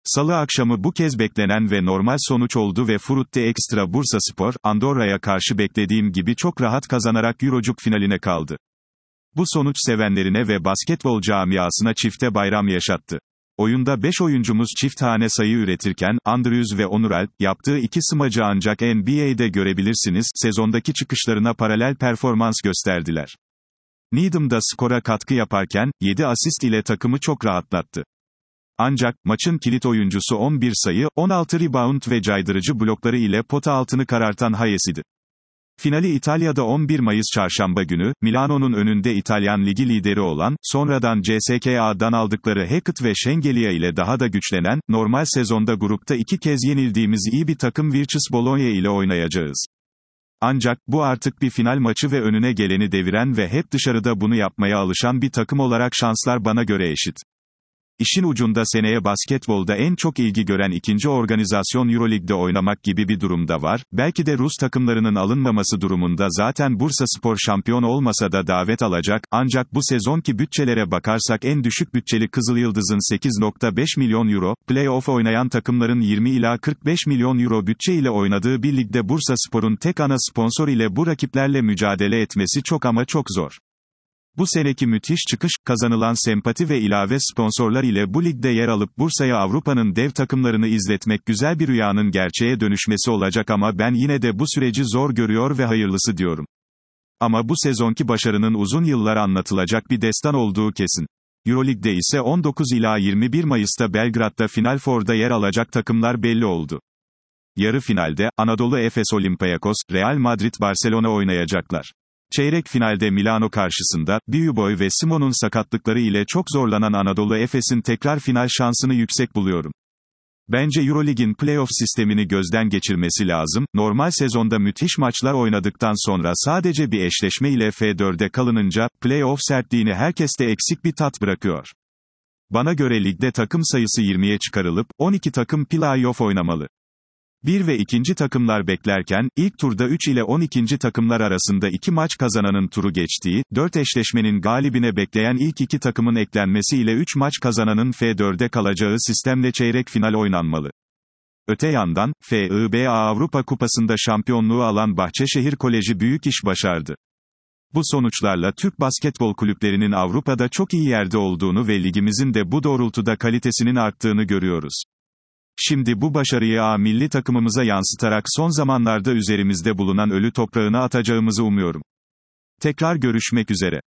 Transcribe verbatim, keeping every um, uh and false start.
Salı akşamı bu kez beklenen ve normal sonuç oldu ve Frutte Extra Bursaspor, Andorra'ya karşı beklediğim gibi çok rahat kazanarak Eurocup finaline kaldı. Bu sonuç sevenlerine ve basketbol camiasına çifte bayram yaşattı. Oyunda beş oyuncumuz çift hane sayı üretirken, Andrews ve Onuralp, yaptığı iki smacı ancak N B A'de görebilirsiniz, sezondaki çıkışlarına paralel performans gösterdiler. Needham da skora katkı yaparken, yedi asist ile takımı çok rahatlattı. Ancak, maçın kilit oyuncusu on bir sayı, on altı rebound ve caydırıcı blokları ile pota altını karartan Hayes'idi. Finali İtalya'da on bir Mayıs Çarşamba günü, Milano'nun önünde İtalyan Ligi lideri olan, sonradan C S K A'dan aldıkları Hackett ve Shengelia ile daha da güçlenen, normal sezonda grupta iki kez yenildiğimiz iyi bir takım Virtus Bologna ile oynayacağız. Ancak, bu artık bir final maçı ve önüne geleni deviren ve hep dışarıda bunu yapmaya alışan bir takım olarak şanslar bana göre eşit. İşin ucunda seneye basketbolda en çok ilgi gören ikinci organizasyon Euroleague'de oynamak gibi bir durumda var, belki de Rus takımlarının alınmaması durumunda zaten Bursaspor şampiyon olmasa da davet alacak, ancak bu sezonki bütçelere bakarsak en düşük bütçeli Kızılyıldız'ın sekiz nokta beş milyon euro, play-off oynayan takımların yirmi ila kırk beş milyon euro bütçe ile oynadığı bir ligde Bursaspor'un tek ana sponsor ile bu rakiplerle mücadele etmesi çok ama çok zor. Bu seneki müthiş çıkış, kazanılan sempati ve ilave sponsorlar ile bu ligde yer alıp Bursa'ya Avrupa'nın dev takımlarını izletmek güzel bir rüyanın gerçeğe dönüşmesi olacak ama ben yine de bu süreci zor görüyor ve hayırlısı diyorum. Ama bu sezonki başarının uzun yıllar anlatılacak bir destan olduğu kesin. Euroleague'de ise on dokuz ila yirmi bir Mayıs'ta Belgrad'da Final Four'da yer alacak takımlar belli oldu. Yarı finalde, Anadolu Efes Olympiakos, Real Madrid Barcelona oynayacaklar. Çeyrek finalde Milano karşısında, Biyuboy ve Simon'un sakatlıkları ile çok zorlanan Anadolu Efes'in tekrar final şansını yüksek buluyorum. Bence Euroleague'in playoff sistemini gözden geçirmesi lazım, normal sezonda müthiş maçlar oynadıktan sonra sadece bir eşleşme ile F dörde kalınınca, playoff sertliğini herkeste eksik bir tat bırakıyor. Bana göre ligde takım sayısı yirmiye çıkarılıp, on iki takım playoff oynamalı. bir ve ikinci takımlar beklerken, ilk turda üç ile on ikinci takımlar arasında iki maç kazananın turu geçtiği, dört eşleşmenin galibine bekleyen ilk iki takımın eklenmesiyle üç maç kazananın F dörde kalacağı sistemle çeyrek final oynanmalı. Öte yandan, F I B A Avrupa Kupası'nda şampiyonluğu alan Bahçeşehir Koleji büyük iş başardı. Bu sonuçlarla Türk basketbol kulüplerinin Avrupa'da çok iyi yerde olduğunu ve ligimizin de bu doğrultuda kalitesinin arttığını görüyoruz. Şimdi bu başarıyı A milli takımımıza yansıtarak son zamanlarda üzerimizde bulunan ölü toprağını atacağımızı umuyorum. Tekrar görüşmek üzere.